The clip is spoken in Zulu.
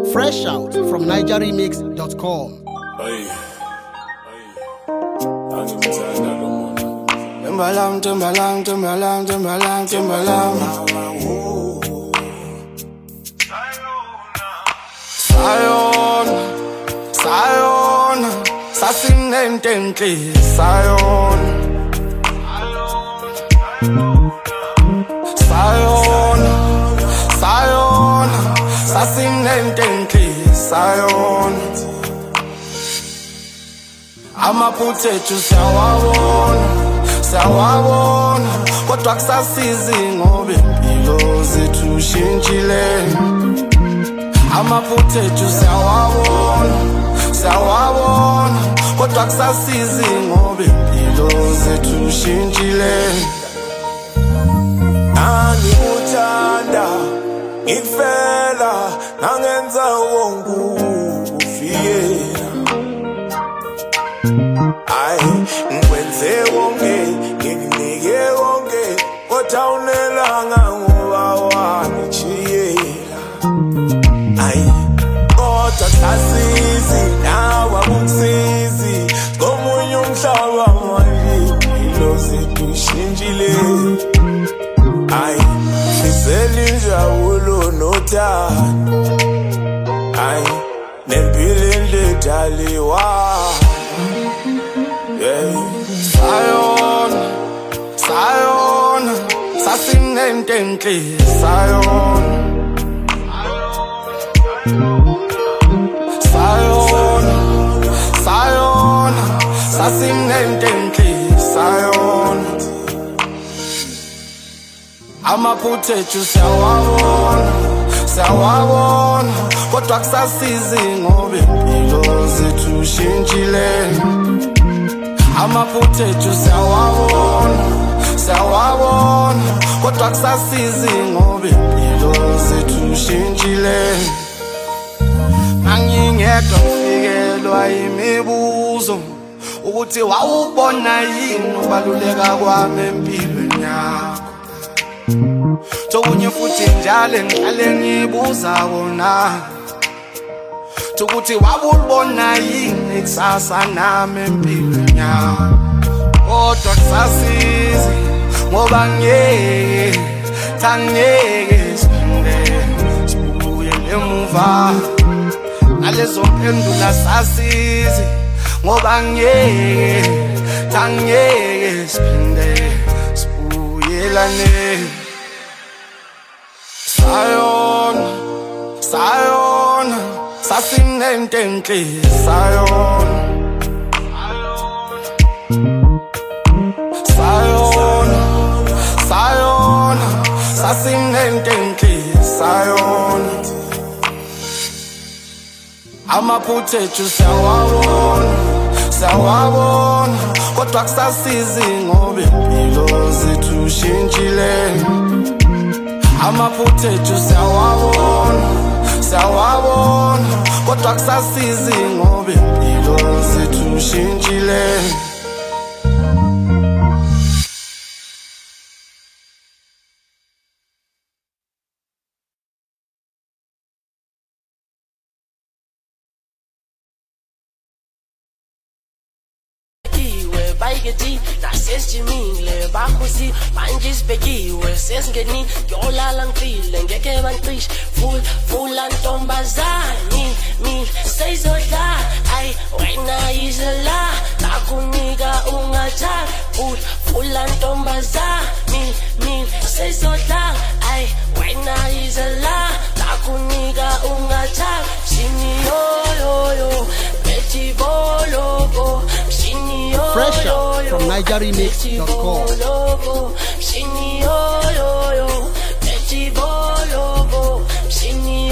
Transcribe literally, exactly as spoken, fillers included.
Fresh out from niger remix dot com. Timbaland, Timbaland, Timbaland, Timbaland, Timbaland. Sion, Sion, sasinententli, Sion, Sion, Sion, sasinententli, Sion. Amaphuthethu siyawabona, siyawabona, kodwa kusasizi ngoba impilo zethu shintshile. Amaphuthethu siyawabona, siyawabona, kodwa kusasizi ngoba impilo zethu shintshile. Angikuthanda, ngikufela, nangenza wonke ukufikela. Ay, ngikwenze konke, ngikunike konke, kodwa awunelanga ngoba wangijiyela. Ay, kodwa kusasizi, nawe akungisizi, ngomunye umhlaba manje, impilo zethu shintshile. Ay, ngizela injabulo nothando, ay, nempilo enhle edaliwa. Sion, Sion, sasinententli, Sion, Sion, Sion, sasinententli, Sion. Amaphuthethu siyawabona, siyawabona, kodwa kusasizi ngoba impilo zethu shintshile. Amaphuthethu siyawabona, siyawabona, kodwa kusasizi ngoba impilo zethu shintshile. Mangingedwa ngifikelwa imibuzo ukuthi wawubona yini ubaluleka kwami empilweni yakho. Tokunye futhi njalo ngihlale ngibuza wona ukuthi wabulibona yini kusasa nami empilweni yakho. Kodwa kusasizi ngoba ngeke thangeke siphinde sibuyele emuva. Nalezo mpendula sasizi ngoba ngeke thangeke siphinde sibuyelane. Sion, Sion, sasinententli, Sion, Sion, Sion, sasinententli, Sion. Amaphuthethu siyawabona, siyawabona, kodwa kusasizi ngoba impilo zethu shintshile. Amaphuthethu siyawabona, siyawabona, kodwa kusasizi ngoba impilo zethu shintshile. Baigeti, nasesijimile bakhusi manje sibekiwe sesingeni yolala ngifile ngeke bangicishe full full antombazani mi seyizodla ay wena izela nakunika ungathanda full full antombazani mi seyizodla ay wena izela nakunika ungathanda sini yo yo yo beti bolo sini yo. Fresh out from niger remix dot com. Sini yo yo yo, Betty Bolobo, Sini